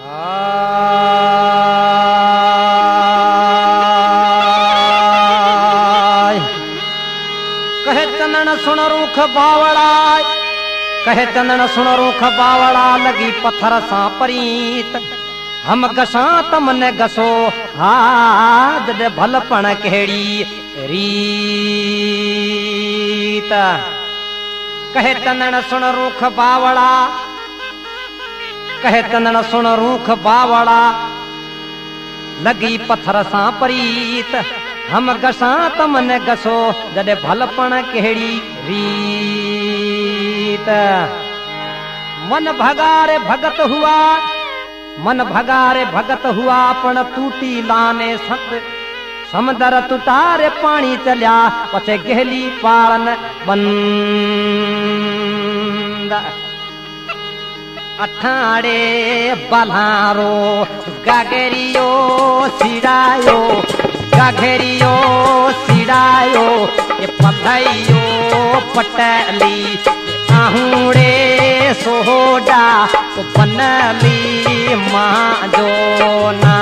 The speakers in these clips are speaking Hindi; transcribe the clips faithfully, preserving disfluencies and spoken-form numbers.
कहे चंदन सुन रूख बावड़ा, कहे चंदन सुन रूख बावड़ा, लगी पत्थर सा परीत हम गसा तमने गसो हाथ दे भलपण केड़ी रीत। कहे चंदन सुन रूख बावड़ा, कहे चंदन सुन रूख बावड़ा, लगी पत्थर सा परीत हम गसा तमने गसो जडे भलपण केड़ी रीत। मन भगारे भगत हुआ, मन भगारे भगत हुआ, पण टूटी लाने संत समंदर तुटारे पानी चलिया पछे गहली पालन बंद। अठाड़े बल्हारो गागरियो सिड़ायो, गाघरियो सिड़ायो, ये पथइयो पटली आहूड़े सोडा तो बनली माँ जोना।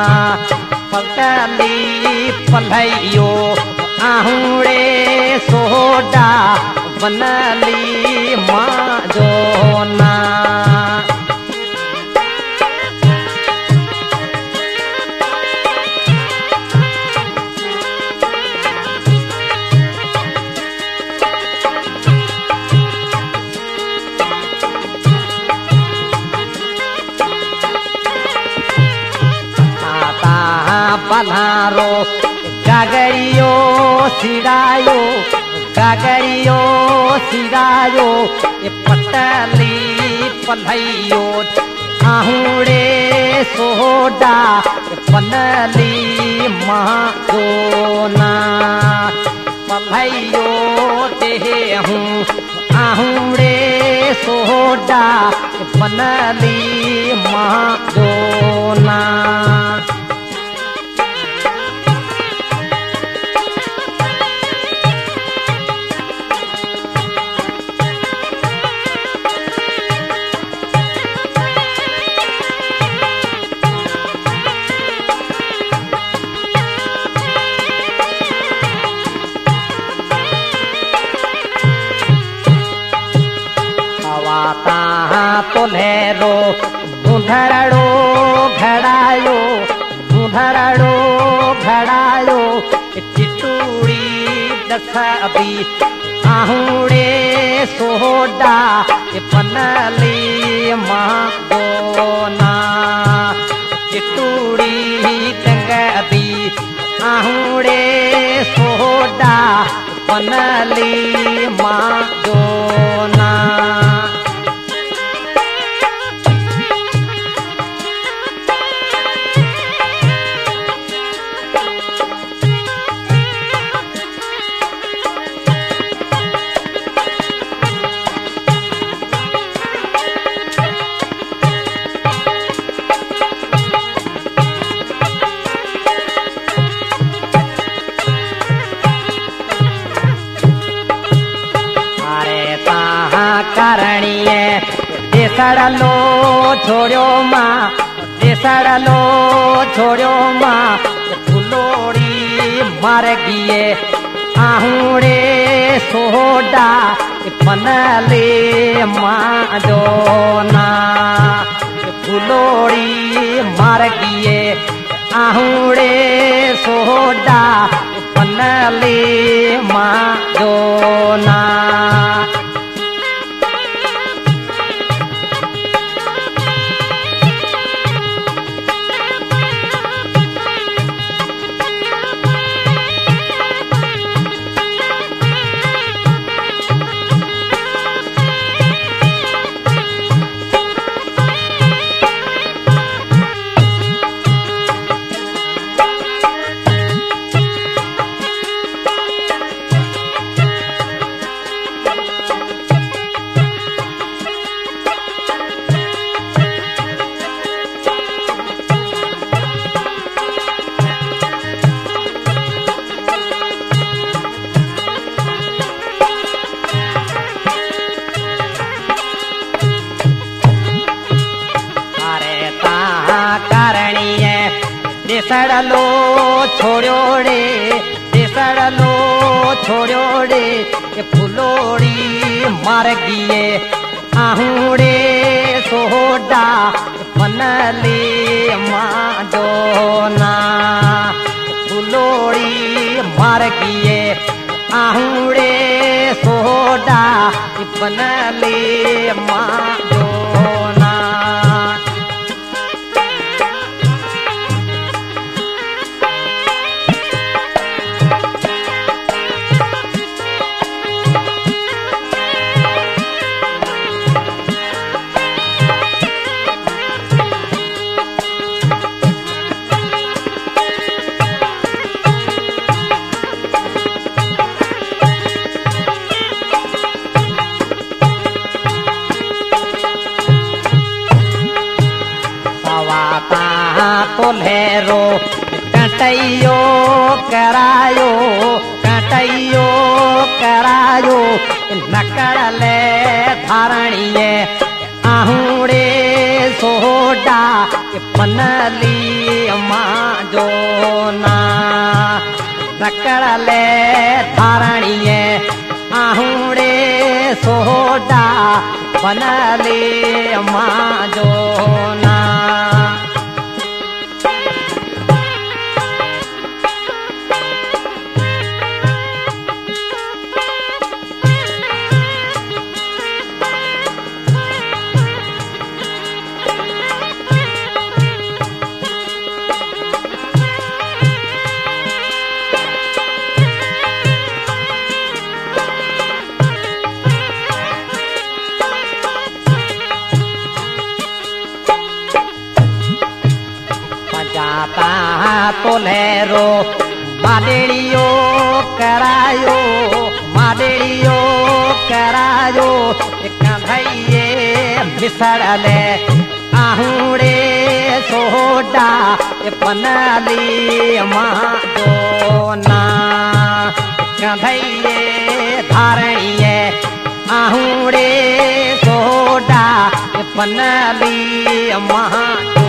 पटली पलइयो आहूड़े सोडा बनली माँ जोना। बल्हारो गागरियो सिड़ायो, गागरियो सिड़ायो, ये पटली पलइयो आहूड़े सोडा बनली माँ जोना। पलइयो दे हूँ आहूड़े सोडा बनली माँ जोना। तोलेरो धुंधरड़ो घड़ायो, धुंधरड़ो घड़ायो, चिटूड़ी दसबी आहूड़े सोडा बनली माँ जोना। चिटूड़ी दंगबी आहूड़े सोडा बनली माँ जोना। कारणीए देसड़लो छोड़ो माँ, देसड़लो छोड़ो माँ, फुलोड़ी मर गिए आहूड़े सोडा बनले माँ जोना। फुलोड़ी मर गिए आहूड़े सोडा बनले माँ जोना। देसड़लो छोड़ो रे देसड़लो छोड़ो रे ये फुलोड़ी मार गिए आहूड़े सोडा बनले माडोना फुलोड़ी मार गिए आहूड़े सोडा बनले माडोना तोल्हेरो कटैयो करायो कटैयो करायो नकड़ले धारणिए आहूड़े सोडा पनली माजोना नकड़ले धारणिए आहूड़े सोडा पनली माजोना तोल्हेरो मादेड़ियो करायो मादेड़ियो करायो कंधैये बिसड़ले आहूड़े सोडा पनली माडोना कंधैये धारणिए आहूड़े सोडा पनली माडोना